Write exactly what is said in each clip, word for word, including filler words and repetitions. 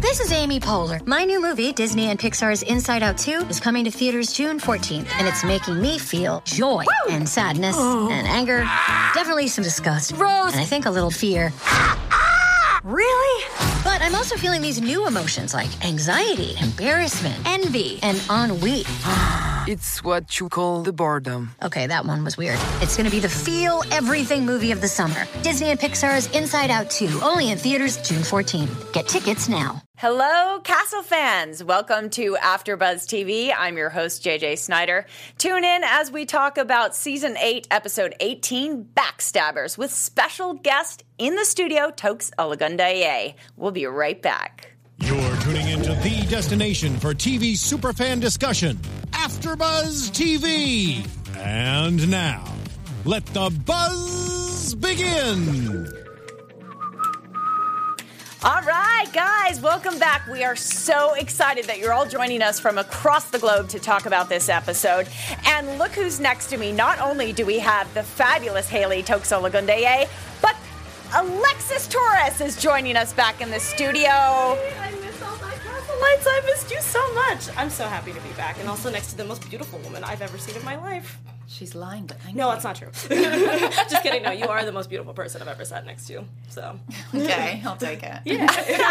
This is Amy Poehler. My new movie, Disney and Pixar's Inside Out two, is coming to theaters June fourteenth, and it's making me feel joy Woo! and sadness oh. and anger, definitely some disgust, Rose, and I think a little fear. Really? But I'm also feeling these new emotions like anxiety, embarrassment, envy, and ennui. It's what you call the boredom. Okay, that one was weird. It's gonna be the feel everything movie of the summer. Disney and Pixar's Inside Out two, only in theaters June fourteenth. Get tickets now. Hello, Castle fans. Welcome to AfterBuzz T V. I'm your host, J J Snyder. Tune in as we talk about Season eight, Episode eighteen, Backstabbers, with special guest in the studio, Tokes Olagundaye. We'll be right back. You're tuning into the destination for T V superfan discussion, AfterBuzz T V. And now, let the buzz begin. All right, guys, welcome back. We are so excited that you're all joining us from across the globe to talk about this episode. And look who's next to me. Not only do we have the fabulous Haley Tokes Olagundaye, but Alexis Torres is joining us back in the studio. I miss all my Castle Lights. I missed you so much. I'm so happy to be back, and also next to the most beautiful woman I've ever seen in my life. She's lying, but thank no, you. that's not true. Just kidding. No, you are the most beautiful person I've ever sat next to. So okay, I'll take it. Yeah,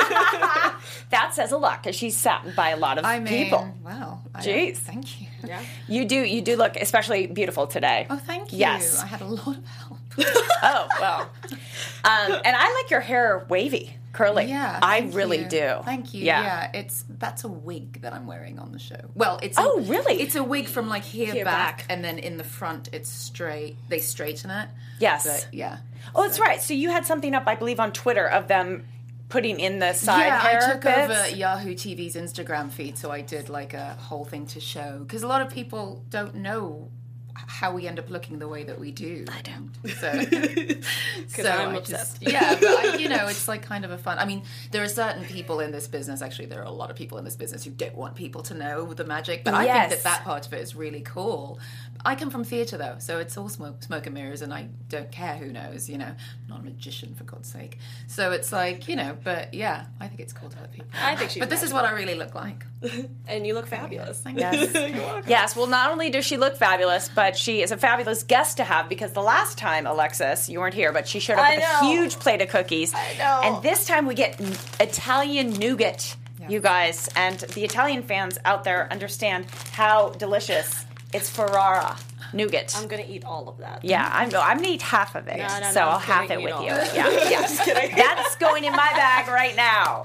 that says a lot because she's sat by a lot of I mean, people. Wow, jeez, thank you. Yeah, you do. You do look especially beautiful today. Oh, thank you. Yes, I had a lot of help. Oh well, um, and I like your hair wavy. Curly. Yeah, I really you. do. Thank you. Yeah. yeah, it's that's a wig that I'm wearing on the show. Well, it's oh a, really? It's a wig from like here, here back, back, and then in the front it's straight. They straighten it. Yes. But, yeah. Oh, that's so. right. So you had something up, I believe, on Twitter of them putting in the side yeah, hair I took bits. over Yahoo T V's Instagram feed, so I did like a whole thing to show because a lot of people don't know how we end up looking the way that we do. I don't. So, so I'm I obsessed. Just, yeah, but I, you know, it's like kind of a fun. I mean, there are certain people in this business. Actually, there are a lot of people in this business who don't want people to know the magic. But I yes. think that that part of it is really cool. I come from theatre though, so it's all smoke, smoke and mirrors, and I don't care who knows. You know, I'm not a magician for God's sake. So it's like, you know, but yeah, I think it's cool to let people. I think she's. But this is what I really look like. And you look fabulous. Thank yes. you. Yes. Well, not only does she look fabulous, but she is a fabulous guest to have because the last time, Alexis, you weren't here, but she showed up I with know. a huge plate of cookies. I know. And this time we get Italian nougat, yeah. you guys. And the Italian fans out there understand how delicious it's Ferrara nougat. I'm gonna eat all of that. Yeah, I'm. I'm gonna eat half of it, No, no, no, so I'm I'll half gonna it eat with all you. of it. Yeah, yeah. Just kidding. That's going in my bag right now.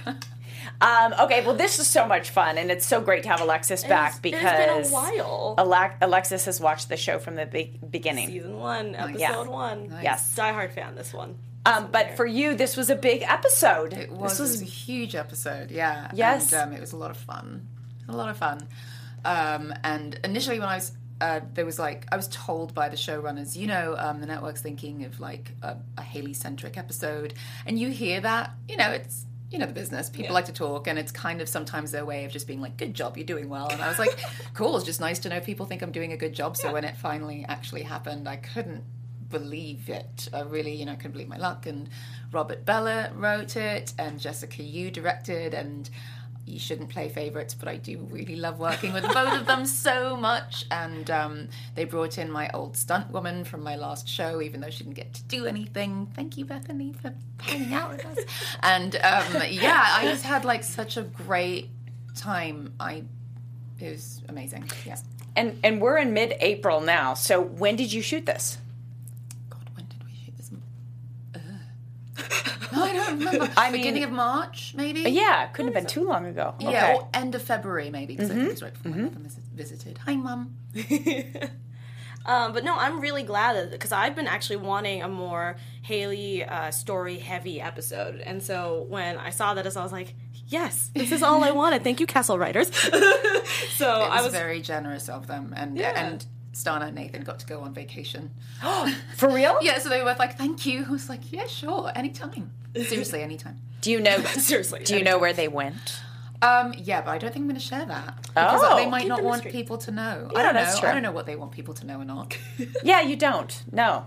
Um, okay, well, this is so much fun, and it's so great to have Alexis back It's- because it's been a while. Ale- Alexis has watched the show from the be- beginning. Season one, episode Yeah. one. Nice. Yes. Diehard fan. This one. Um, but for you, this was a big episode. It was, This was it was a huge episode, yeah. Yes. And um, it was a lot of fun. A lot of fun. Um, and initially when I was, uh, there was like, I was told by the showrunners, you know, um, the network's thinking of like a, a Haley-centric episode. And you hear that, you know, it's, you know, the business. People Yeah. like to talk, and it's kind of sometimes their way of just being like, good job, you're doing well. And I was like, cool, it's just nice to know people think I'm doing a good job. So Yeah. when it finally actually happened, I couldn't believe it. I really, you know, couldn't believe my luck. And Robert Bella wrote it, and Jessica Yu directed, and you shouldn't play favorites, but I do really love working with both of them so much. And um, they brought in my old stunt woman from my last show, even though she didn't get to do anything. Thank you, Bethany, for hanging out with us. And um, yeah, I just had like such a great time. I it was amazing. Yeah. and and we're in mid-April now. So when did you shoot this? God, when did we shoot this? Uh. No, I don't remember. I mean- Beginning of March, maybe. Yeah, it couldn't have been too long ago. Yeah, Okay. or end of February maybe, because I think it was right before my mother vis- visited. Hi, Mum. Um, but no, I'm really glad that because I've been actually wanting a more Haley uh, story heavy episode, and so when I saw that, I was like, yes, this is all I wanted. Thank you, Castle writers. so It was, I was very generous of them, and Yeah. and Stana and Nathan got to go on vacation. For real? Yeah, so they were like, "Thank you." I was like, "Yeah, sure, anytime." Seriously, anytime. Do you know? seriously. Do you know where they went? Um, yeah, but I don't think I'm going to share that because Oh. they might Keep not the want mystery. people to know. Yeah, I don't that's know. true. I don't know what they want people to know or not. Yeah, you don't. No.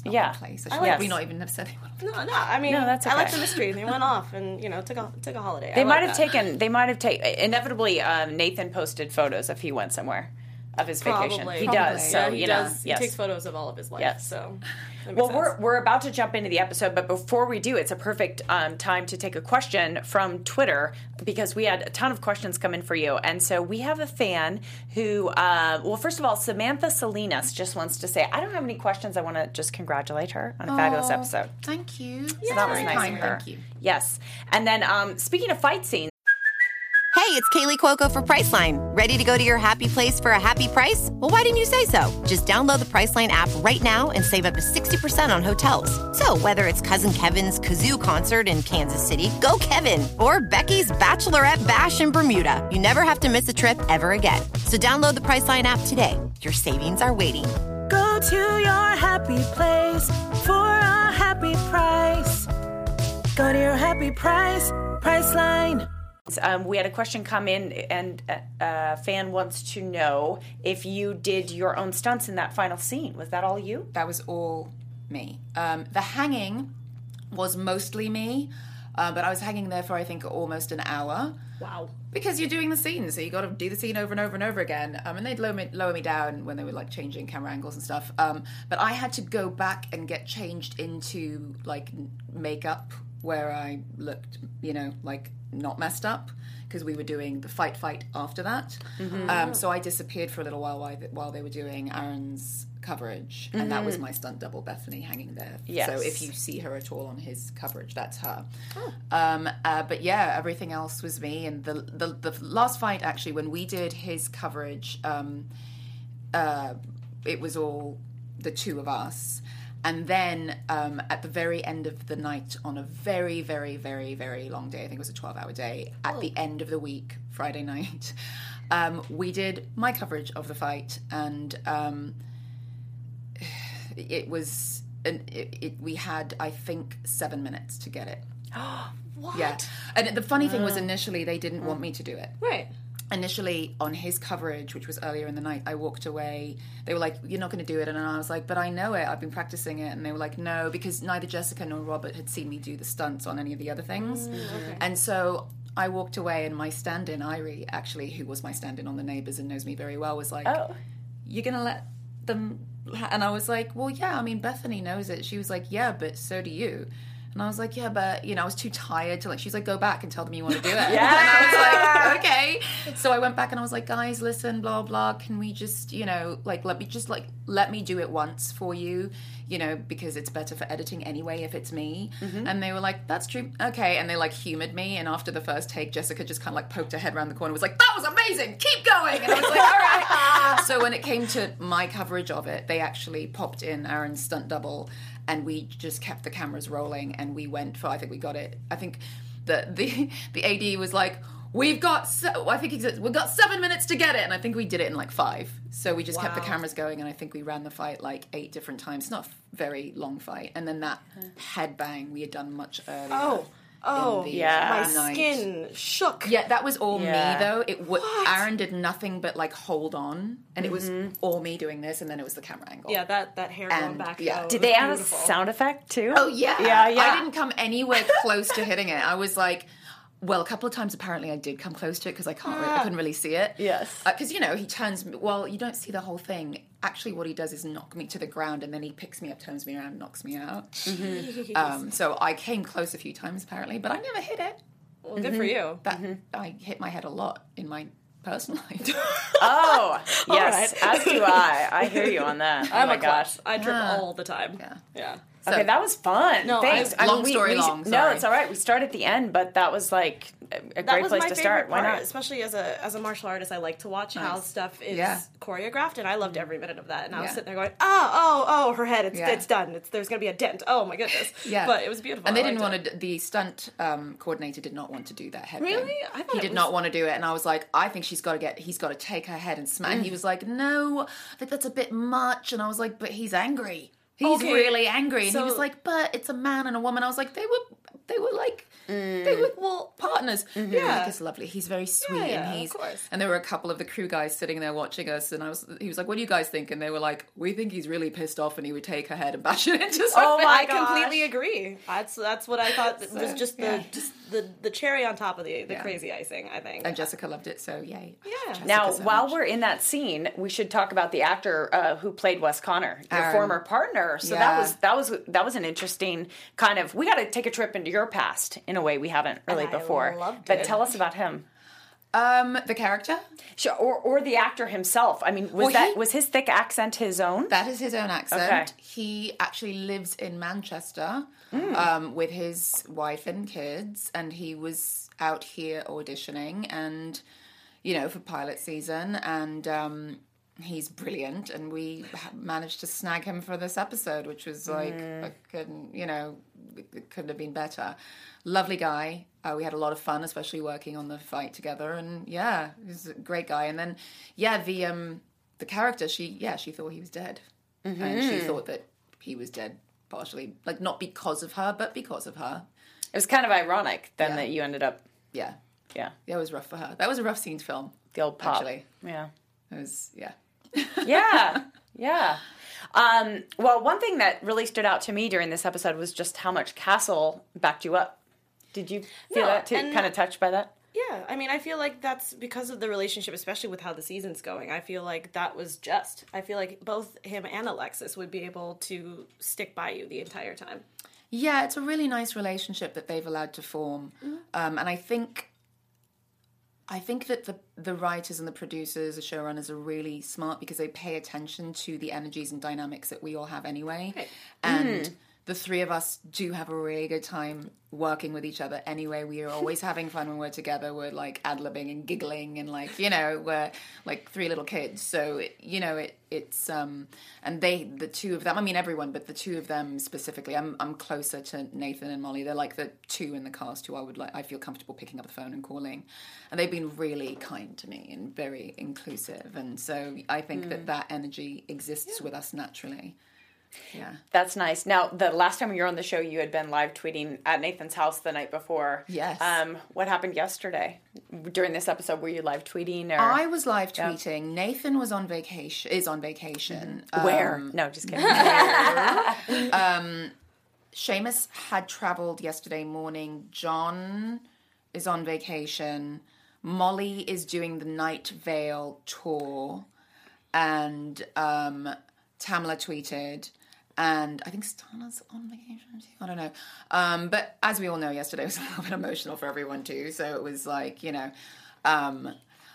not Yeah. one place. I I should like- we not even have said they went off. No, no. I mean, No, that's I like okay. the mystery. They went off and you know took a took a holiday. They I might like have that. taken. They might have taken. Inevitably, um, Nathan posted photos if he went somewhere of his vacation. Probably. He Probably. does. So Yeah, he you does. know, He yes. takes photos of all of his life. Yes. So. that makes Well, sense. we're we're about to jump into the episode, but before we do, it's a perfect um, time to take a question from Twitter because we had a ton of questions come in for you, and so we have a fan who, uh, well, first of all, Samantha Salinas just wants to say, I don't have any questions. I want to just congratulate her on a fabulous Oh, episode. Thank you. So that was Very nice kind, of her. Thank you. Yes, and then um, speaking of fight scenes. Hey, it's Kaylee Cuoco for Priceline. Ready to go to your happy place for a happy price? Well, why didn't you say so? Just download the Priceline app right now and save up to sixty percent on hotels. So whether it's Cousin Kevin's Kazoo Concert in Kansas City, go Kevin, or Becky's Bachelorette Bash in Bermuda, you never have to miss a trip ever again. So download the Priceline app today. Your savings are waiting. Go to your happy place for a happy price. Go to your happy price, Priceline. Um, we had a question come in, and a fan wants to know if you did your own stunts in that final scene. Was that all you? That was all me. Um, the hanging was mostly me, uh, but I was hanging there for, I think, almost an hour. Wow. Because you're doing the scene, so you got to do the scene over and over and over again. Um, and they'd lower me, lower me down when they were like changing camera angles and stuff. Um, but I had to go back and get changed into like makeup where I looked, you know, like not messed up because we were doing the fight fight after that. Mm-hmm. Um, so I disappeared for a little while while, while they were doing Aaron's coverage, and that was my stunt double, Bethany, hanging there. Yes. So if you see her at all on his coverage, that's her. Um, uh, but yeah, everything else was me. And the, the the last fight, actually, when we did his coverage, um, uh, it was all the two of us. And then um, at the very end of the night, on a very, very, very, very long day, I think it was a twelve-hour day, at the end of the week, Friday night, um, we did my coverage of the fight, and um, it was, an, it, it, we had, I think, seven minutes to get it. What? Yeah. And the funny thing was, initially, they didn't want me to do it. Right. Initially, on his coverage, which was earlier in the night, I walked away. They were like, you're not going to do it. And I was like, but I know it. I've been practicing it. And they were like, no, because neither Jessica nor Robert had seen me do the stunts on any of the other things. okay. And so I walked away, and my stand-in, Irie, actually, who was my stand-in on The Neighbours and knows me very well, was like, Oh. you're going to let them... And I was like, well, yeah, I mean, Bethany knows it. She was like, yeah, but so do you. And I was like, yeah, but, you know, I was too tired to, like, she's like, go back and tell them you want to do it. Yeah. And I was like, okay. So I went back and I was like, guys, listen, blah, blah, can we just, you know, like, let me just, like, let me do it once for you, you know, because it's better for editing anyway if it's me. Mm-hmm. And they were like, that's true. Okay. And they, like, humored me. And after the first take, Jessica just kind of, like, poked her head around the corner and was like, that was amazing. Keep going. And I was like, all right. So when it came to my coverage of it, they actually popped in Aaron's stunt double, and we just kept the cameras rolling, and we went for, I think we got it, I think the the, the A D was like, we've got, so, I think he said, we've got seven minutes to get it, and I think we did it in like five. So we just kept the Wow. cameras going, and I think we ran the fight like eight different times. It's not a very long fight. And then that headbang we had done much earlier. Oh. Oh, the yeah. my night. skin shook. Yeah, that was all Yeah. me though. It w- Aaron did nothing but like hold on, and it was all me doing this, and then it was the camera angle. Yeah, that, that hair going And, back. yeah. though, Did was they add beautiful. a sound effect too? Oh yeah, Yeah, yeah. I didn't come anywhere close to hitting it. I was like, well, a couple of times apparently I did come close to it because I can't, really, I couldn't really see it. Yes. Because you know he turns. me- Well, you don't see the whole thing. Actually, what he does is knock me to the ground, and then he picks me up, turns me around, and knocks me out. Um, so I came close a few times apparently, but I never hit it. Well, good for you. That I hit my head a lot in my personal life. Oh, yes. As do I. I hear you on that. Oh I'm my a gosh. klutz. I trip Yeah. all the time. Yeah. Yeah. Okay, that was fun. No, Thanks. I- I long story long, No, sorry. it's all right. We start at the end, but that was like a, a That great was place my to favorite start. Why part, not? especially as a as a martial artist. I like to watch how Nice. stuff is Yeah. choreographed, and I loved every minute of that. And I was Yeah. sitting there going, "Oh, oh, oh, her head, it's Yeah. it's done. It's there's gonna be a dent. Oh my goodness." Yeah, but it was beautiful. And they I didn't liked want it. to. The stunt um, coordinator did not want to do that head. Really? thing. I thought he it did was- not want to do it, and I was like, I think she's got to get. He's got to take her head and smack. And he was like, No, I think that's a bit much. And I was like, But he's angry. He's Okay. really angry. And So- he was like, But it's a man and a woman. I was like, They were they were like mm. they were well partners. Mm-hmm. Yeah, Nick is lovely. He's very sweet, yeah, yeah, and he's of course. and there were a couple of the crew guys sitting there watching us, and I was he was like, "What do you guys think?" And they were like, "We think he's really pissed off, and he would take her head and bash it into something." Oh my I gosh. completely agree. That's that's what I thought So, was just the yeah. just the, the cherry on top of the the Yeah. crazy icing. I think. And Jessica loved it, so yay. Yeah. Jessica Now, so while much. we're in that scene, we should talk about the actor uh, who played Wes Connor, your Aaron. former partner. So Yeah. that was that was that was an interesting kind of. We got to take a trip into your past in a way we haven't really And I before. loved But it. tell us about him, um, the character. sure, or or the actor himself. I mean, was Well, that he- was his thick accent his own? That is his own accent. Okay. He actually lives in Manchester Mm. um, with his wife and kids, and he was out here auditioning, and you know, for pilot season, and um, he's brilliant, and we ha- managed to snag him for this episode, which was like I couldn't, you know, it couldn't have been better. Lovely guy. Uh, we had a lot of fun, especially working on the fight together, and yeah, he's a great guy. And then yeah, the um, the character, she yeah, she thought he was dead, and she thought that he was dead partially, like not because of her, but because of her. It was kind of ironic then Yeah. that you ended up, Yeah, yeah, yeah, it was rough for her. That was a rough scene to film. the old pop. Actually, Yeah. it was yeah. Yeah, yeah. Um, well, one thing that really stood out to me during this episode was just how much Castle backed you up. Did you feel No, that too? and- Kind of touched by that? Yeah, I mean, I feel like that's because of the relationship, especially with how the season's going. I feel like that was just. I feel like both him and Alexis would be able to stick by you the entire time. Yeah, it's a really nice relationship that they've allowed to form, um, and I think, I think that the the writers and the producers, the showrunners, are really smart because they pay attention to the energies and dynamics that we all have anyway, Right. and the three of us do have a really good time working with each other anyway. We are always having fun when we're together. We're like ad-libbing and giggling and like, you know, we're like three little kids. So, you know, it it's, um, and they, the two of them, I mean everyone, but the two of them specifically, I'm I'm closer to Nathan and Molly. They're like the two in the cast who I would like, I feel comfortable picking up the phone and calling. And they've been really kind to me and very inclusive. And so I think mm. that that energy exists yeah. with us naturally. Yeah. That's nice. Now, the last time you were on the show, you had been live tweeting at Nathan's house the night before. Yes. Um, what happened yesterday? During this episode, were you live tweeting? Or? I was live tweeting. Yeah. Nathan was on vacation, is on vacation. Mm-hmm. Where? Um, no, just kidding. um, Seamus had travelled yesterday morning. John is on vacation. Molly is doing the Night Vale tour. And um, Tamla tweeted. And I think Stana's on vacation too. I don't know. Um, but as we all know, yesterday was a little bit emotional for everyone too. So it was like, you know. Um,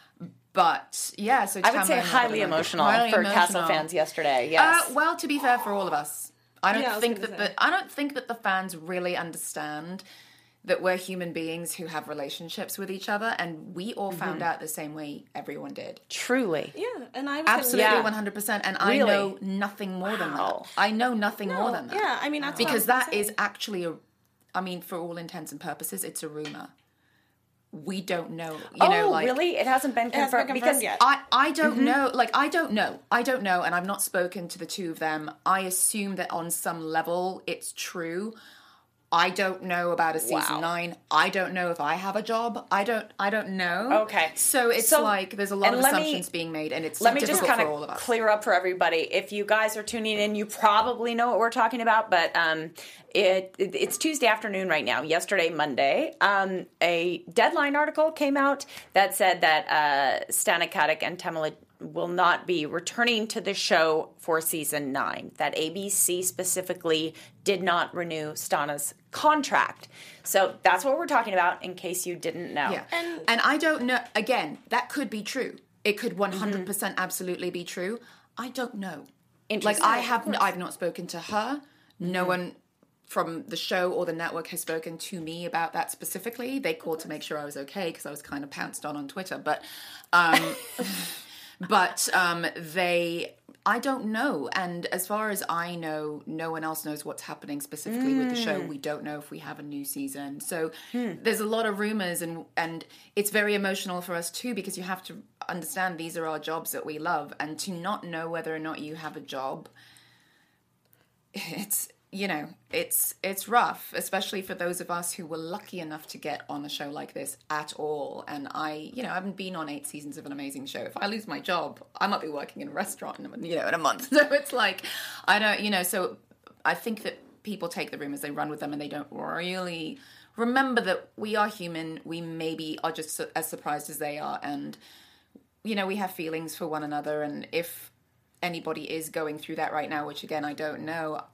but yeah, so I would Tamla say highly emotional highly for emotional. Castle fans yesterday. Yes. Uh, well, to be fair, for all of us, I don't yeah, I think that say. the I don't think that the fans really understand that we're human beings who have relationships with each other, and we all found mm-hmm. out the same way everyone did. Truly. Yeah, and I was absolutely yeah. one hundred percent, and really? I know nothing more wow. than that. I know nothing no, more than that. Yeah, I mean that's because what I was that is actually a, I mean, for all intents and purposes, it's a rumor. We don't know, you oh, know, like really? It hasn't been confirmed, hasn't been confirmed because yet. I, I don't mm-hmm. know. Like, I don't know. I don't know, and I've not spoken to the two of them. I assume that on some level it's true. I don't know about a season wow. nine. I don't know if I have a job. I don't. I don't know. Okay, so it's so, like there's a lot of assumptions me, being made, and it's let me difficult just kind for all of of us. clear up for everybody. If you guys are tuning in, you probably know what we're talking about. But um, it, it it's Tuesday afternoon right now. Yesterday, Monday, um, a Deadline article came out that said that uh, Stana Katic and Tamla will not be returning to the show for season nine. That A B C specifically did not renew Stana's contract. So that's what we're talking about, in case you didn't know. Yeah, and, and I don't know. Again, that could be true. It could one hundred percent mm-hmm. absolutely be true. I don't know. Like I have, I've not spoken to her. No mm-hmm. one from the show or the network has spoken to me about that specifically. They called to make sure I was okay because I was kind of pounced on on Twitter, but. Um, But um, they, I don't know. And as far as I know, no one else knows what's happening specifically mm. with the show. We don't know if we have a new season. So hmm. there's a lot of rumors, and, and it's very emotional for us too, because you have to understand these are our jobs that we love. And to not know whether or not you have a job, it's you know, it's it's rough, especially for those of us who were lucky enough to get on a show like this at all. And I, you know, I haven't been on eight seasons of an amazing show. If I lose my job, I might be working in a restaurant, in a, you know, in a month. So it's like, I don't, you know, so I think that people take the rumors, they run with them, and they don't really remember that we are human. We maybe are just as surprised as they are. And, you know, we have feelings for one another. And if anybody is going through that right now, which again, I don't know,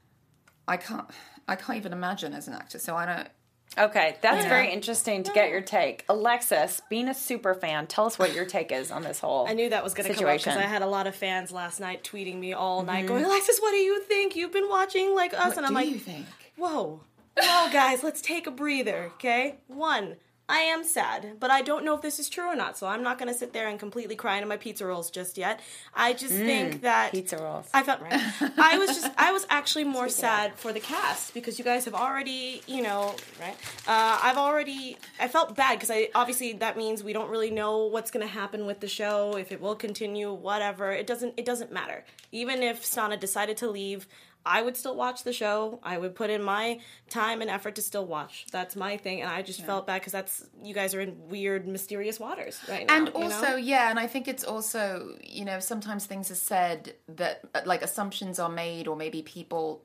I can't, I can't even imagine as an actor. So I don't. Okay, that's Yeah. very interesting to get your take. Alexis, being a super fan, tell us what your take is on this whole I knew that was going to come up because I had a lot of fans last night tweeting me all Mm-hmm. night going, Alexis, what do you think? You've been watching like us. What and I'm do like, you think? whoa, whoa, guys, let's take a breather, okay? One, I am sad, but I don't know if this is true or not, so I'm not going to sit there and completely cry into my pizza rolls just yet. I just think that... pizza rolls. I felt right. I was just, I was actually more sad for the cast because you guys have already, you know, right? Uh, I've already, I felt bad because I, obviously that means we don't really know what's going to happen with the show, if it will continue, whatever. It doesn't, it doesn't matter. Even if Stana decided to leave, I would still watch the show. I would put in my time and effort to still watch. That's my thing, and I just yeah. felt bad because that's you guys are in weird, mysterious waters right now. And also, you know? yeah, and I think it's also, you know, sometimes things are said that, like, assumptions are made, or maybe people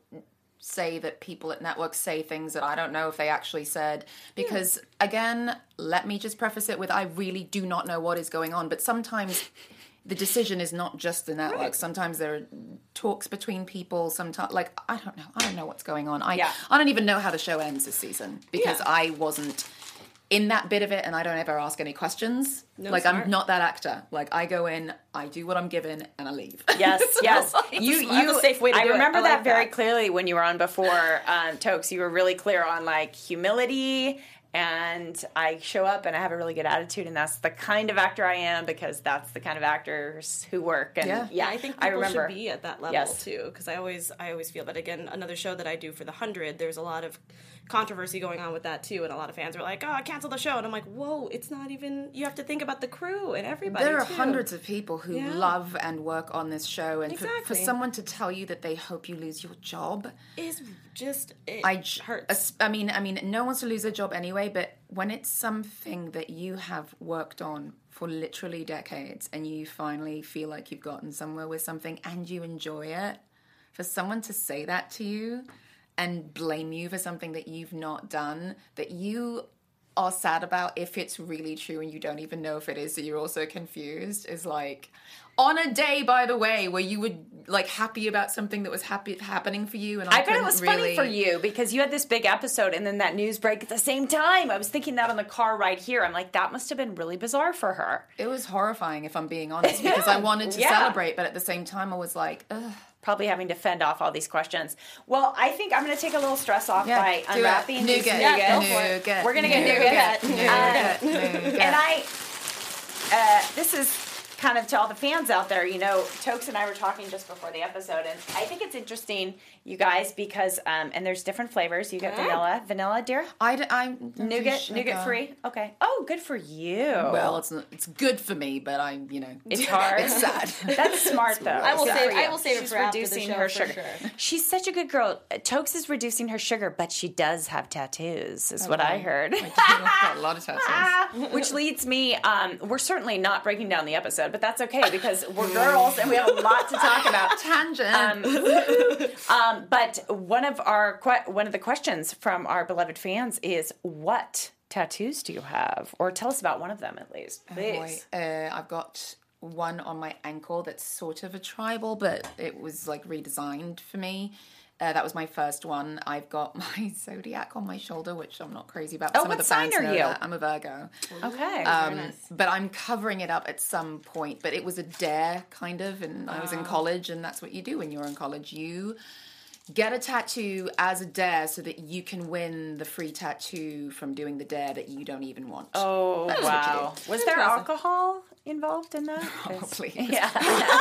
say that people at networks say things that I don't know if they actually said. Because, yeah. again, let me just preface it with, I really do not know what is going on, but sometimes... the decision is not just the network. Right. Sometimes there are talks between people. Sometimes, like, I don't know. I don't know what's going on. I yeah. I don't even know how the show ends this season because yeah. I wasn't in that bit of it, and I don't ever ask any questions. No, like, smart. I'm not that actor. Like, I go in, I do what I'm given, and I leave. Yes, yes. you, you. A safe way to I do remember it. I that like very that. clearly when you were on before, um, Tokes. You were really clear on like humility. And I show up and I have a really good attitude, and that's the kind of actor I am because that's the kind of actors who work. And yeah, yeah I think people I remember. should be at that level yes. too. Because I always, I always feel that again, another show that I do for the hundred, there's a lot of controversy going on with that too, and a lot of fans are like, "Oh, cancel the show," and I'm like, "Whoa, it's not even. You have to think about the crew and everybody." There are too. hundreds of people who yeah. love and work on this show, and exactly. for, for someone to tell you that they hope you lose your job is just it I hurts. I mean, I mean, no one wants to lose their job anyway, but when it's something that you have worked on for literally decades, and you finally feel like you've gotten somewhere with something, and you enjoy it, for someone to say that to you and blame you for something that you've not done, that you are sad about if it's really true and you don't even know if it is, so you're also confused, is like, on a day, by the way, where you were like happy about something that was happy happening for you, and I, I bet it was really... funny for you because you had this big episode and then that news break at the same time. I was thinking that on the car ride here. I'm like, that must have been really bizarre for her. It was horrifying, if I'm being honest, because I wanted to yeah. celebrate, but at the same time, I was like, ugh. Probably having to fend off all these questions. Well, I think I'm going to take a little stress off Yeah, by do unwrapping it. these Nougat. nougat. Yeah, go for it. Nougat. We're going to get Nougat. nougat. Nougat. Um, Nougat. And I, uh, this is kind of to all the fans out there, you know, Tokes and I were talking just before the episode, and I think it's interesting, you guys, because, um, and there's different flavors. You got Yeah. vanilla. Vanilla, dear? I, d- I don't do Nougat, sugar. nougat free? Okay. Oh, good for you. Well, it's not, it's good for me, but I, you know, It's hard. It's sad. That's smart, though. I will Good save- for you. I will save it She's for after the reducing show her for sugar. sure. She's such a good girl. Uh, Tokes is reducing her sugar, but she does have tattoos, is what I heard. I do. I've got a lot of tattoos. Which leads me, um, we're certainly not breaking down the episode, but that's okay because we're girls and we have a lot to talk about. Tangent. Um, um, but one of our que- one of the questions from our beloved fans is, what tattoos do you have? Or tell us about one of them at least, please. Oh, uh, I've got one on my ankle that's sort of a tribal, but it was like redesigned for me. Uh, that was my first one. I've got my zodiac on my shoulder, which I'm not crazy about. Oh, Some what of the sign fans are know you? that. I'm a Virgo. Okay. Um, but I'm covering it up at some point. But it was a dare, kind of, and I was in college, and that's what you do when you're in college. You get a tattoo as a dare so that you can win the free tattoo from doing the dare that you don't even want. Oh, That's what you wow. do. Was there alcohol involved in that? Probably. Yeah.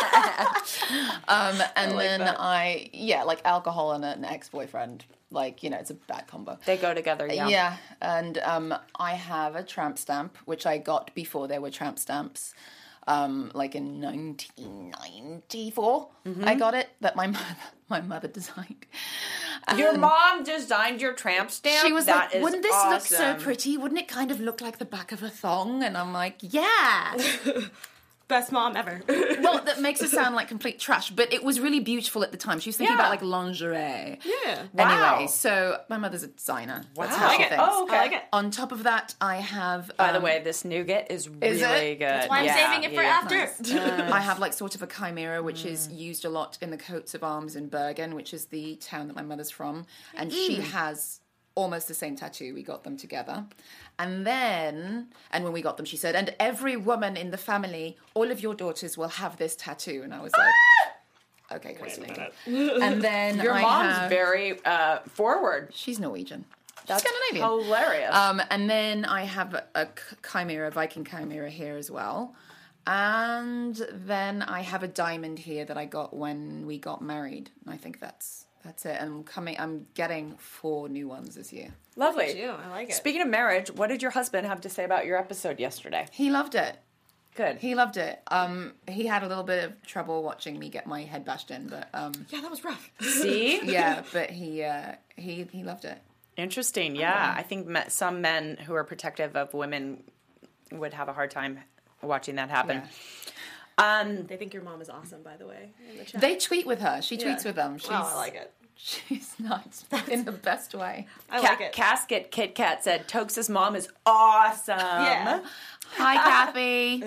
Um, and like then that. I, yeah, like alcohol and an ex-boyfriend. Like, you know, it's a bad combo. They go together, yeah. Yeah, and um, I have a tramp stamp, which I got before there were tramp stamps. um, like in nineteen ninety-four. Mm-hmm. I got it that my mother, my mother designed. Your Um, mom designed your tramp stamp? She was That like, is wouldn't this awesome. look so pretty? Wouldn't it kind of look like the back of a thong? And I'm like, yeah. Best mom ever. Well, that makes it sound like complete trash, but it was really beautiful at the time. She was thinking Yeah. about like lingerie. Yeah. Wow. Anyway, so my mother's a designer. That's Wow. how I she like it. thinks. Oh, okay. I like it. On top of that, I have. By the um, way, this nougat is Is really it? good. That's why I'm Yeah, saving it for yeah. after. I have like sort of a chimera, which is used a lot in the coats of arms in Bergen, which is the town that my mother's from, and she has almost the same tattoo. We got them together. And then, and when we got them, she said, and every woman in the family, all of your daughters will have this tattoo. And I was like, okay, Christine. And then Your I mom's have, very uh, forward. she's Norwegian. That's Scandinavian. hilarious. Um, and then I have a, a chimera, Viking chimera here as well. And then I have a diamond here that I got when we got married. And I think that's that's it. And I'm coming. I'm getting four new ones this year. Lovely. Ew, I like it. Speaking of marriage, what did your husband have to say about your episode yesterday? He loved it. Good. He loved it. Um, he had a little bit of trouble watching me get my head bashed in, but um, Yeah, that was rough. See? yeah, but he uh, he he loved it. Interesting. Yeah. I think me- some men who are protective of women would have a hard time watching that happen. Um, They think your mom is awesome, by the way. In the chat. They tweet with her. She tweets Yeah. with them. She's, Oh, I like it. She's nuts in the best way. I Ca- like it. Casket Kit Kat said Tokes' mom is awesome. Yeah. Hi, Kathy.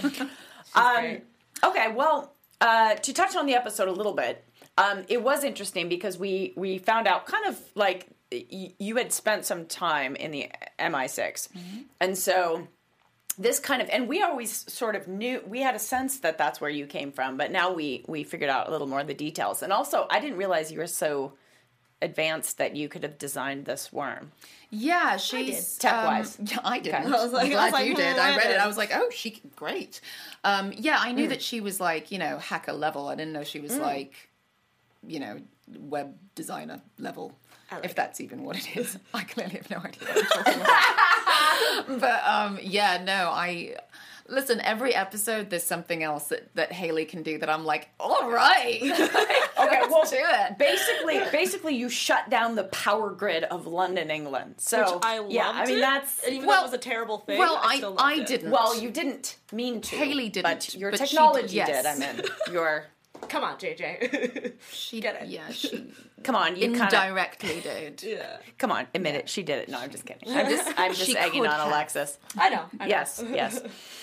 Um, okay, well, uh, to touch on the episode a little bit, um, it was interesting because we, we found out kind of like y- you had spent some time in the M I six. Mm-hmm. And so this kind of, and we always sort of knew, we had a sense that that's where you came from, but now we, we figured out a little more of the details. And also, I didn't realize you were so advanced that you could have designed this worm. Yeah, she's Tech-wise. Um, yeah, I didn't. I was like- I'm I glad was like, you did. hmm, I I read it. did. I was like, oh, she great. Um, yeah, I knew that she was like, you know, hacker level. I didn't know she was like, you know, web designer level. like If that's even what it is. I clearly have no idea what I'm talking about. But um, yeah, no, I listen, every episode there's something else that, that Haley can do that I'm like, all right. Okay, well, do it. Basically, basically, you shut down the power grid of London, England. So, Which I loved. yeah, I mean it. that's And even well- though it was a terrible thing. well, I, I- still loved I it. didn't. well, you didn't mean to. Haley didn't, but your but she technology did, yes. did. I mean, your Come on, J J. She Get it. Yeah, she come on, you kind of indirectly did. Yeah. come on, admit it. She did it. No, I'm just kidding. I'm just, I'm just She egging could on have. Alexis. I know. I know. Yes, yes.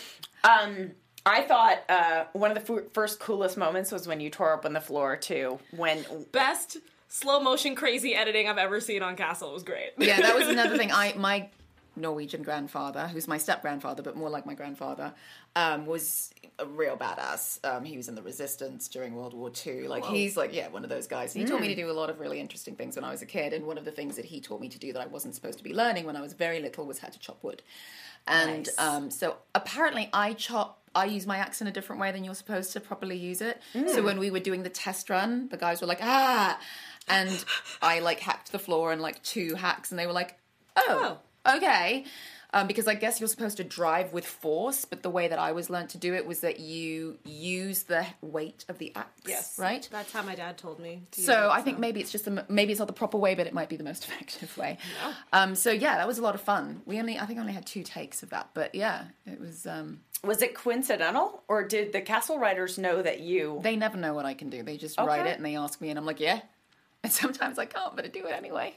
Um, I thought uh, one of the f- first coolest moments was when you tore open the floor too. When Best slow motion crazy editing I've ever seen on Castle. It was great. Yeah, that was another thing. I my Norwegian grandfather, who's my step grandfather, but more like my grandfather, um, was a real badass. Um, he was in the resistance during World War Two. Like he's like yeah, one of those guys. He taught me to do a lot of really interesting things when I was a kid. And one of the things that he taught me to do that I wasn't supposed to be learning when I was very little was how to chop wood. And Nice. um, so apparently I chop. I use my axe in a different way than you're supposed to properly use it. So when we were doing the test run, the guys were like, ah, and I like hacked the floor in like two hacks, and they were like, oh, okay. Um, because I guess you're supposed to drive with force, but the way that I was learnt to do it was that you use the weight of the axe, Yes. right? That's how my dad told me. To use So it, I think maybe it's just the, maybe it's not the proper way, but it might be the most effective way. Um, so yeah, that was a lot of fun. We only I think I only had two takes of that, but yeah, it was. Um, was it coincidental, or did the Castle writers know that you? they never know what I can do. They just Okay. write it and they ask me, and I'm like, yeah. And sometimes I can't, but I do it anyway.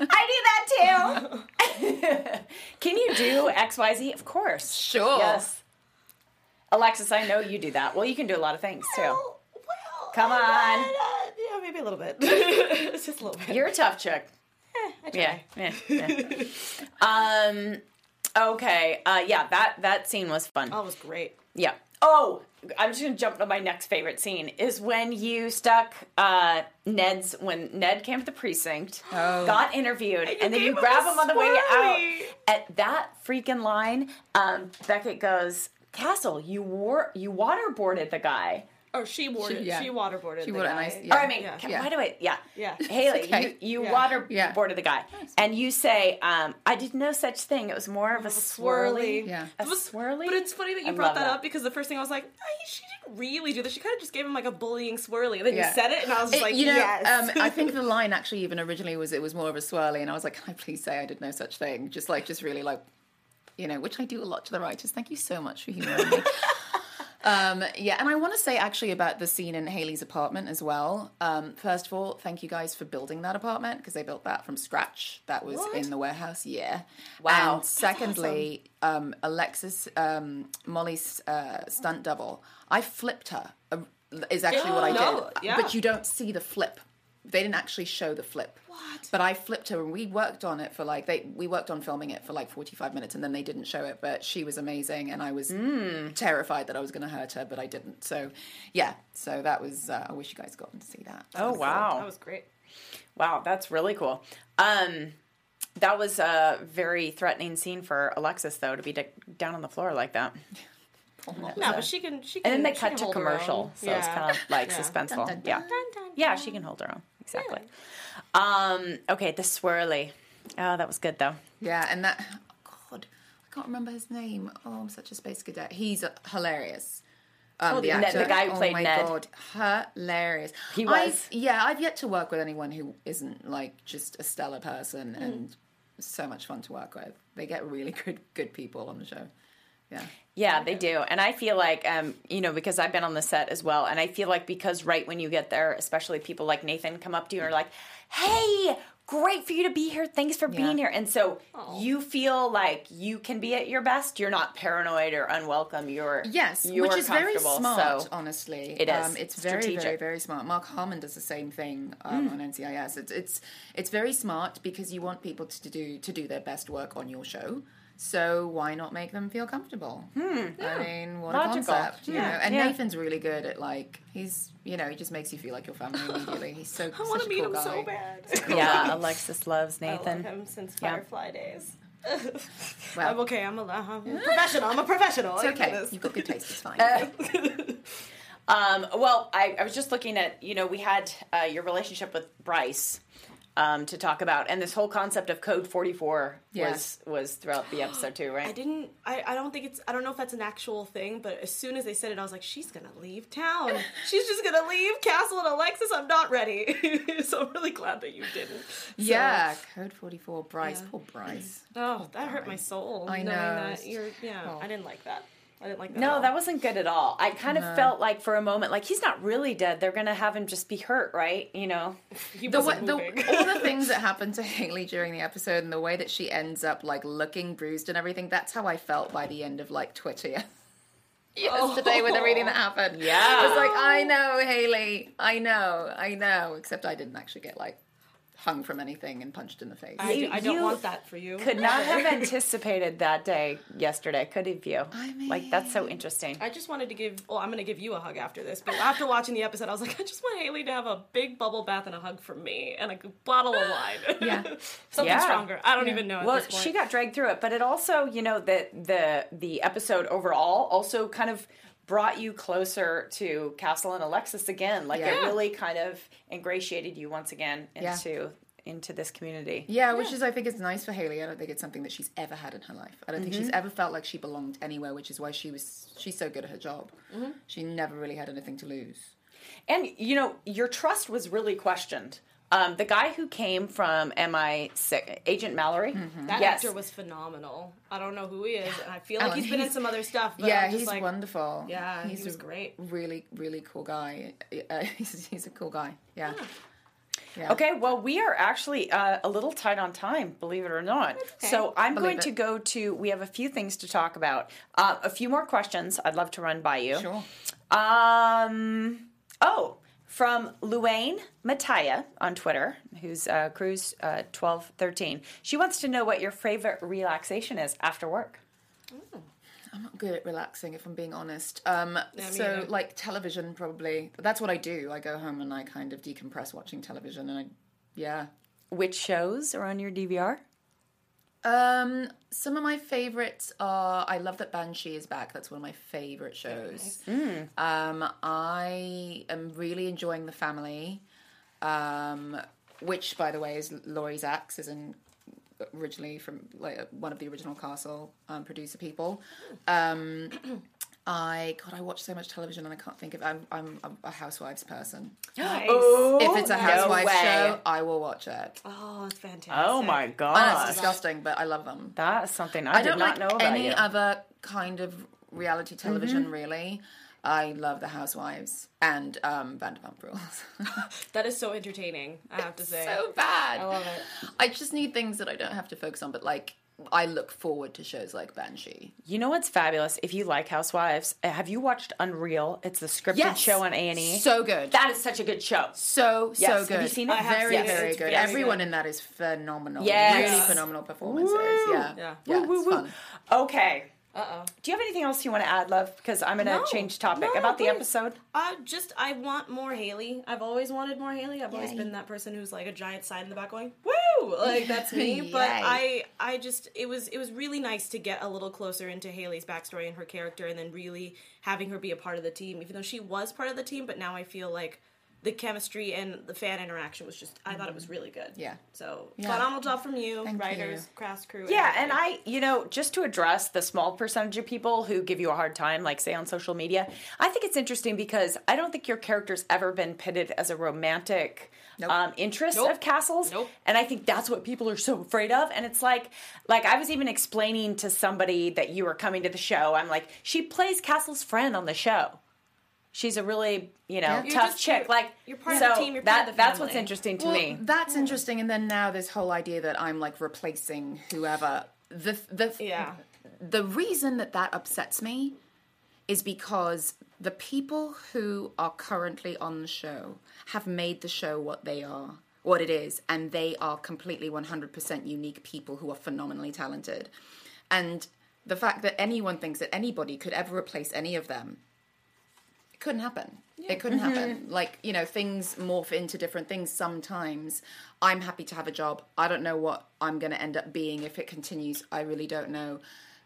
I do that too. Can you do X Y Z? Of course. Sure. Yes. Alexis, I know you do that. Well, you can do a lot of things too. Well, Come on. uh, yeah, maybe a little bit. It's just a little bit. You're a tough chick. I try. Yeah. yeah, yeah. um. Okay. Uh. Yeah. That that scene was fun. Oh, it was great. Yeah. Oh, I'm just gonna jump to my next favorite scene is when you stuck uh, Ned's when Ned came to the precinct, got interviewed, and, then gave you him grab a him on the way swirly. out. At that freaking line, um, Beckett goes, "Castle, you war you waterboarded the guy." Or she watered. She- She, yeah. waterboarded She the watered- guy. nice- Oh, yeah. I mean, Yeah. can- Yeah. why do I? Yeah, Yeah. Haley, It's okay. you, you Yeah. waterboarded Yeah. the guy, and you say, um, "I did no such thing. It was more of a swirly, swirly. Yeah. a But- swirly." But it's funny that you I brought love that, that. up because the first thing I was like, "Ay, she didn't really do this. She kind of just gave him like a bullying swirly. And then Yeah. you said it, and I was just It- like, you know, yes. um, I think the line actually even originally was it was more of a swirly, and I was like, can I please say I did no such thing? Just like, just really like, you know, which I do a lot to the writers. Thank you so much for humoring me. Um, yeah, and I want to say actually about the scene in Haley's apartment as well. Um, first of all, thank you guys for building that apartment because they built that from scratch. That was What? in the warehouse, yeah. Wow. And secondly, um, Alexis, um, Molly's uh, stunt double, I flipped her. Uh, is actually what I did. No, yeah. But you don't see the flip. They didn't actually show the flip. What? But I flipped her, and we worked on it for like they we worked on filming it for like forty-five minutes, and then they didn't show it. But she was amazing, and I was terrified that I was going to hurt her, but I didn't. So, yeah. So that was. Uh, I wish you guys gotten to see that. Oh wow, That was great. wow, that's really cool. Um, that was a very threatening scene for Alexis, though, to be d- down on the floor like that. No, but she can. She can. And then they she cut can to hold her commercial, own. so it's Yeah. kind of like Yeah. suspenseful. Dun, dun, Yeah, dun. yeah, she can hold her own exactly. Um, okay, the swirly. Oh, that was good though. Yeah, and that. Oh God, I can't remember his name. Oh, I'm such a space cadet. He's uh, hilarious. Um, the Ned- actor. the guy who oh played my Ned. God, hilarious. He was. I've, yeah, I've yet to work with anyone who isn't like just a stellar person and so much fun to work with. They get really good good people on the show. Yeah. Yeah, they do. And I feel like, um, you know, because I've been on the set as well, and I feel like because right when you get there, especially people like Nathan come up to you and are like, hey, great for you to be here. Thanks for being here. And so you feel like you can be at your best. You're not paranoid or unwelcome. You're Yes, you're which is very comfortable. smart, So honestly. It is. Um, it's very, Strategic. very, very smart. Mark Harmon does the same thing um, on N C I S. It's it's it's very smart because you want people to do to do their best work on your show. So why not make them feel comfortable? Hmm. I mean, what Logical. a concept, you Yeah. know. And Yeah. Nathan's really good at like he's you know he just makes you feel like your family immediately. He's so I want such to a meet cool him guy. so bad. yeah, Alexis loves I love Nathan. him since Yeah. Firefly days. Well, I'm okay. I'm a, I'm a professional. I'm a professional. it's I can do okay. this. You've got good taste. It's fine. Um, well, I, I was just looking at, you know, we had uh, your relationship with Bryce um, to talk about, and this whole concept of Code forty-four Yeah. was was throughout the episode too, right? I didn't. I, I don't think it's. I don't know if that's an actual thing, but as soon as they said it, I was like, she's gonna leave town. She's just gonna leave Castle and Alexis. I'm not ready. So I'm really glad that you didn't. So- Yeah, Code forty-four. Bryce, Yeah. poor Bryce. Oh, that hurt my soul. I knowing know. That you're. Yeah. Well. I didn't like that. I didn't like that. at No, all. that wasn't good at all. I kind of felt like for a moment, like he's not really dead. They're gonna have him just be hurt, right? You know? He The, wasn't way, the moving. all the things that happened to Haley during the episode and the way that she ends up like looking bruised and everything, that's how I felt by the end of like Twitter yesterday with everything that happened. Yeah. I was like, I know, Haley. I know, I know. Except I didn't actually get like hung from anything and punched in the face. I, do, I don't You want that for you. Could not have anticipated that day yesterday, could have you? I like that's so interesting. I just wanted to give. Well, I'm going to give you a hug after this. But after watching the episode, I was like, I just want Haley to have a big bubble bath and a hug from me and a bottle of wine. Yeah. Something Yeah. stronger. I don't even know. At Well, this point. she got dragged through it, but it also, you know, the the the episode overall also kind of brought you closer to Castle and Alexis again. Like it Yeah. really kind of ingratiated you once again Yeah. into into this community. Yeah, which is I think is nice for Haley. I don't think it's something that she's ever had in her life. I don't think she's ever felt like she belonged anywhere, which is why she was she's so good at her job. She never really had anything to lose. And you know, your trust was really questioned. Um, the guy who came from M I six, Agent Mallory. That yes. actor was phenomenal. I don't know who he is, and I feel like Alan, he's been in he's- some other stuff. But Yeah, I'm just he's like, wonderful. Yeah, he he's was a great. Really, really cool guy. Uh, he's, he's a cool guy. Yeah. Yeah. Okay, well, we are actually uh, a little tight on time, believe it or not. So I'm Believe going it. to go to, we have a few things to talk about. Uh, a few more questions I'd love to run by you. Sure. Um, oh, from Luane Mataya on Twitter, who's uh, Cruise uh, twelve thirteen. She wants to know what your favorite relaxation is after work. I'm not good at relaxing, if I'm being honest. Um, me so, either. like, television, probably. That's what I do. I go home and I kind of decompress watching television. And I, yeah. Which shows are on your D V R? Um, some of my favorites are, I love that Banshee is back. That's one of my favorite shows. Mm. Um, I am really enjoying The Family, um, which, by the way, is Laurie Zaks, is in originally from like one of the original Castle um, producer people. Um, I God, I watch so much television and I can't think of. I'm I'm a Housewives person. Nice. Oh, If it's a Housewives no way. show, I will watch it. Oh, it's fantastic. Oh my I know god, it's disgusting, but I love them. that's something I, I did don't not like know about any you. other kind of reality television, really. I love The Housewives and um, Vanderpump Rules. That is so entertaining, I have to say. So bad. I love it. I just need things that I don't have to focus on, but like I look forward to shows like Banshee. You know what's fabulous? If you like Housewives, uh, have you watched Unreal? It's the scripted show on A and E. So good. That is such a good show. So, so Yes. good. Have you seen it? I have Very, seen it. very It's good. very Everyone good. in that is phenomenal. Yes. Really phenomenal performances. Yeah. Yeah. Yeah, Woo, it's woo, woo. fun. Okay. Uh-oh. Do you have anything else you want to add, love? Because I'm going to No. change topic No, about the please. episode. I just, I want more Haley. I've always wanted more Haley. I've always been that person who's like a giant sign in the back going, woo! Like, that's me. But Yay. I, I just, it was, it was really nice to get a little closer into Haley's backstory and her character and then really having her be a part of the team, even though she was part of the team, but now I feel like the chemistry and the fan interaction was just, I thought it was really good. Yeah. So, Yeah. phenomenal job from you, Thank writers, you. cast, crew. Yeah, everything. and I, you know, just to address the small percentage of people who give you a hard time, like say on social media, I think it's interesting because I don't think your character's ever been pitted as a romantic Nope. um, interest Nope. of Castle's. Nope. And I think that's what people are so afraid of. And it's like, like I was even explaining to somebody that you were coming to the show, I'm like, she plays Castle's friend on the show. She's a really, you know, You're tough just- chick. you're- Like, you're part of so the team, you're that, part of the that's what's family. interesting to Well, me. that's interesting. And then now this whole idea that I'm like replacing whoever. The the Yeah. the reason that that upsets me is because the people who are currently on the show have made the show what they are, what it is, and they are completely one hundred percent unique people who are phenomenally talented. And the fact that anyone thinks that anybody could ever replace any of them, it couldn't happen. It couldn't happen. Like, you know, things morph into different things sometimes. I'm happy to have a job. I don't know what I'm going to end up being if it continues. I really don't know.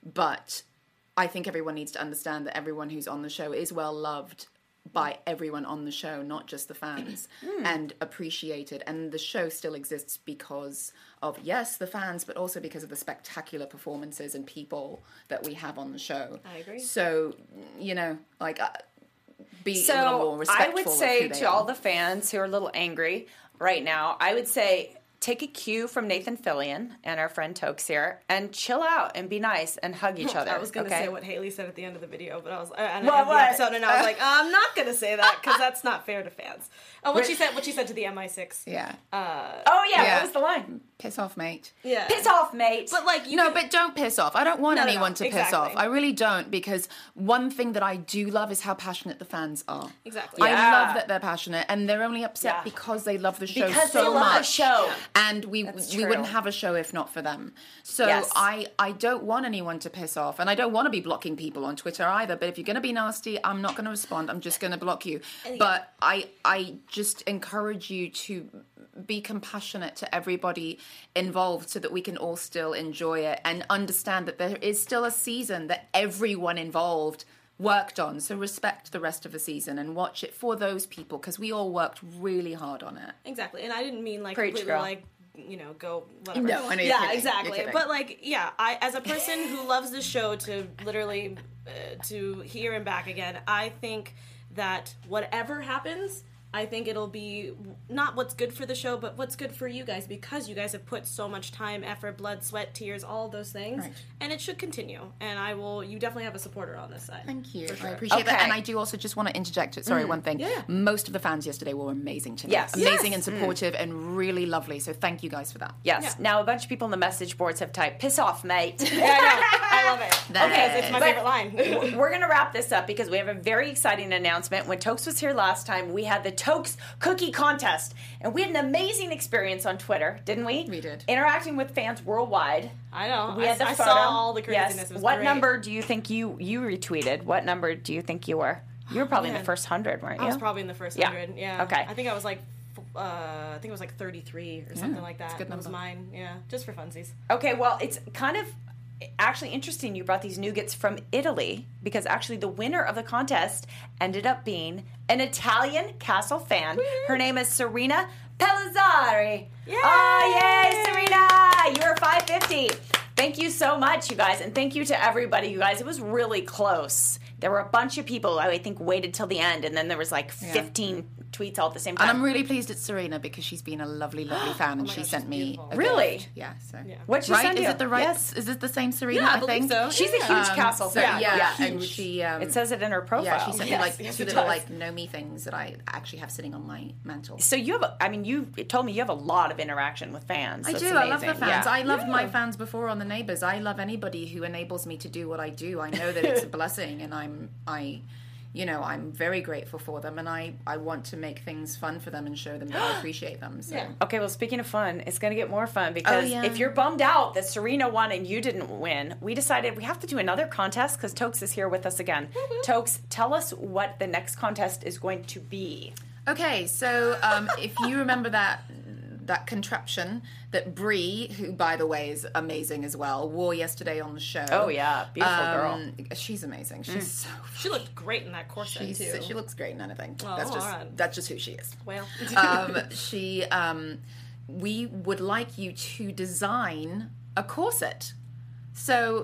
But I think everyone needs to understand that everyone who's on the show is well loved by everyone on the show, not just the fans, and appreciated. And the show still exists because of, yes, the fans, but also because of the spectacular performances and people that we have on the show. I agree. So, you know, like, uh, be a little So more I respectful would of say who they to all are. the fans who are a little angry right now, I would say take a cue from Nathan Fillion and our friend Tokes here and chill out and be nice and hug each other. I was going to okay? say what Haley said at the end of the video, but I was uh, at the What, end of the what? episode, and I was like, I'm not going to say that because that's not fair to fans. Oh, what she said, what she said to the M I six. Yeah. Oh yeah, Yeah. what was the line? Piss off, mate. Yeah, Piss off, mate. But like, you No, can- but don't piss off. I don't want No, no, no, anyone to piss exactly. off. I really don't, because one thing that I do love is how passionate the fans are. Exactly. Yeah. I love that they're passionate, and they're only upset Yeah. because they love the show Because so they love the much. show. And we That's we true. wouldn't have a show if not for them. So Yes. I I don't want anyone to piss off, and I don't want to be blocking people on Twitter either. But if you're going to be nasty, I'm not going to respond. I'm just going to block you. But I I just encourage you to be compassionate to everybody involved so that we can all still enjoy it and understand that there is still a season that everyone involved worked on. So respect the rest of the season and watch it for those people, because we all worked really hard on it. Exactly, and I didn't mean like Preach, completely girl. like, you know, go whatever. No, I know you're yeah, kidding. You're exactly. kidding. But like, yeah, I as a person who loves this show to literally uh, to here and back again, I think that whatever happens, I think it'll be not what's good for the show, but what's good for you guys, because you guys have put so much time, effort, blood, sweat, tears, all of those things, Right. and it should continue. And I will. You definitely have a supporter on this side. Thank you. For sure. I appreciate that. Okay. And I do also just want to interject, sorry, one thing. Yeah. Most of the fans yesterday were amazing to me. Yes. Amazing Yes. and supportive and really lovely. So thank you guys for that. Yes. Yeah. Now a bunch of people in the message boards have typed, piss off, mate. Yeah, I know. I love it. That It's my But- favorite line. We're going to wrap this up because we have a very exciting announcement. When Tokes was here last time, we had the Tokes Cookie Contest. And we had an amazing experience on Twitter, didn't we? We did. Interacting with fans worldwide. I know. We I, had the I photo. saw all the craziness. Yes. It was What great. number do you think you, you retweeted? What number do you think you were? You were probably in man. the first hundred, weren't you? I was probably in the first Yeah. hundred. Yeah. Okay. I think I was like f- uh, I think it was like thirty-three or something like that. it's a good That was number. mine. Yeah, just for funsies. Okay, well, it's kind of actually interesting you brought these nougats from Italy because actually the winner of the contest ended up being an Italian castle fan. Her name is Serena Pellizzari. Yay! Oh, yay, Serena! You were five fifty. Thank you so much, you guys, and thank you to everybody, you guys. It was really close. There were a bunch of people I think waited till the end, and then there was like fifteen tweets all at the same time. And I'm really pleased it's Serena because she's been a lovely, lovely fan, and my she gosh, sent she's me beautiful. a Really? gift. Yeah. So. Yeah. What'd she right? send Is you? it the right? Yes. Is it the same Serena? Yeah, I I believe think so. She's a huge Um, castle so, fan. yeah, Yeah. and she. Um, It says it in her profile. Yeah, she sent me Yes, like yes, two it little does. like know me things that I actually have sitting on my mantle. So you have, a, I mean, you told me you have a lot of interaction with fans. I That's do. I love the amazing. fans. Yeah. I loved my fans before on The Neighbours. I love anybody who enables me to do what I do. I know that it's a blessing, and I'm I. You know, I'm very grateful for them, and I, I want to make things fun for them and show them that I appreciate them. So. Yeah. Okay, well, speaking of fun, it's going to get more fun because Oh, yeah. if you're bummed out that Serena won and you didn't win, we decided we have to do another contest because Tokes is here with us again. Tokes, tell us what the next contest is going to be. Okay, so um, if you remember that that contraption that Brie, who by the way is amazing as well, wore yesterday on the show. Oh, yeah. Beautiful girl. Um, she's amazing. She's so. She looked great in that corset She's, too. she looks great in anything. Oh, that's just alright. that's just who she is. well. um, she, um, we would like you to design a corset. So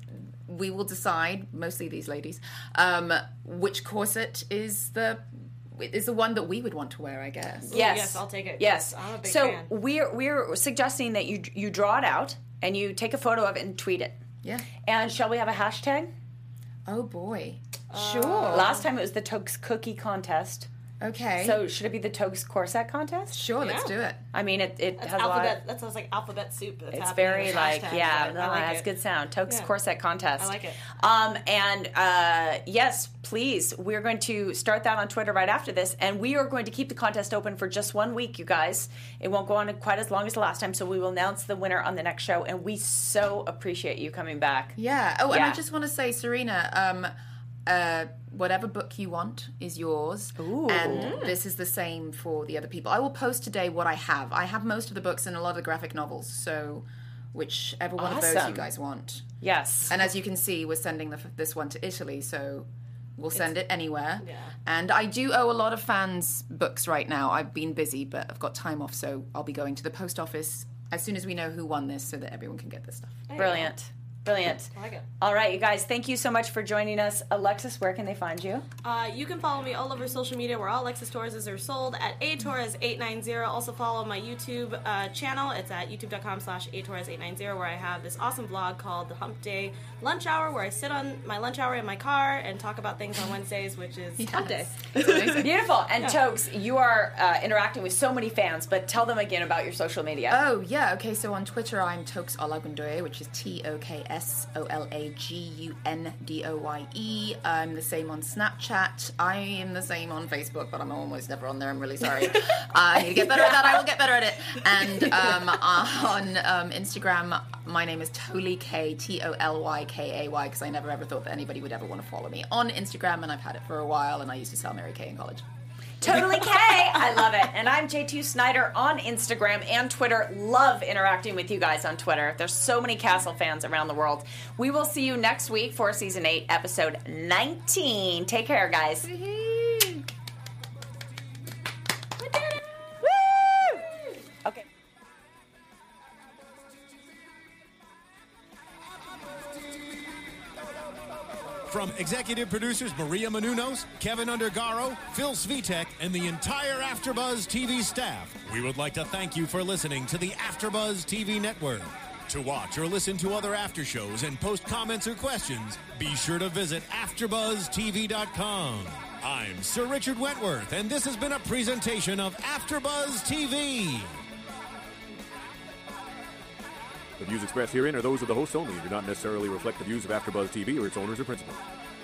we will decide, mostly these ladies, um, which corset is the is the one that we would want to wear, I guess. Yes. yes, I'll take it. Yes. I'm a big so fan. we're we're suggesting that you you draw it out and you take a photo of it and tweet it. Yeah. And shall we have a hashtag? Oh boy. Uh, Sure. Last time it was the Tokes Cookie Contest. Okay. So should it be the Tokes Corset Contest? sure, let's Yeah. do it. I mean, it, it That's has a lot. alphabet. That sounds like alphabet soup. That's It's happening very with like, hashtags, yeah, but no, I like that's it. good sound. Tokes Yeah. Corset Contest. I like it. Um, and uh, yes, please, we're going to start that on Twitter right after this, and we are going to keep the contest open for just one week, you guys. It won't go on quite as long as the last time, so we will announce the winner on the next show, and we so appreciate you coming back. Yeah. Oh, and Yeah. I just want to say, Serena, um, uh, whatever book you want is yours. Ooh. And this is the same for the other people. I will post today what I have. I have most of the books and a lot of the graphic novels, so whichever one of those Awesome. you guys want. Yes. And as you can see, we're sending the, this one to Italy, so we'll send it anywhere. Yeah. And I do owe a lot of fans books right now. I've been busy, but I've got time off, so I'll be going to the post office as soon as we know who won this so that everyone can get this stuff. Brilliant. Brilliant. I like it. All right, you guys, thank you so much for joining us. Alexis, where can they find you? Uh, you can follow me all over social media where all Alexis Torres are sold at A Torres eight ninety. Also follow my YouTube uh, channel. It's at youtube.com slash A Torres eight ninety where I have this awesome vlog called The Hump Day Lunch Hour where I sit on my lunch hour in my car and talk about things on Wednesdays, which is Hump Day. It's amazing. Beautiful. And Tokes, you are uh, interacting with so many fans, but tell them again about your social media. Oh, yeah. Okay, so on Twitter, I'm Tokes Olagundoye, which is T O K S O L A G U N D O Y E. I'm the same on Snapchat. I am the same on Facebook, but I'm almost never on there. I'm really sorry. uh, I need to get better at that. I will get better at it. And um, on um, Instagram, my name is Toly K, T O L Y K A Y, because I never ever thought that anybody would ever want to follow me on Instagram, and I've had it for a while, and I used to sell Mary Kay in college. Totally K. I love it. And I'm J two Snyder on Instagram and Twitter. Love interacting with you guys on Twitter. There's so many Castle fans around the world. We will see you next week for season eight, episode nineteen. Take care, guys. Woohoo! Woo! Okay. From executive producers Maria Menounos, Kevin Undergaro, Phil Svitek, and the entire AfterBuzz T V staff, we would like to thank you for listening to the AfterBuzz T V network. To watch or listen to other after shows and post comments or questions, be sure to visit after buzz T V dot com. I'm Sir Richard Wentworth, and this has been a presentation of AfterBuzz T V. The views expressed herein are those of the hosts only and do not necessarily reflect the views of AfterBuzz T V or its owners or principals.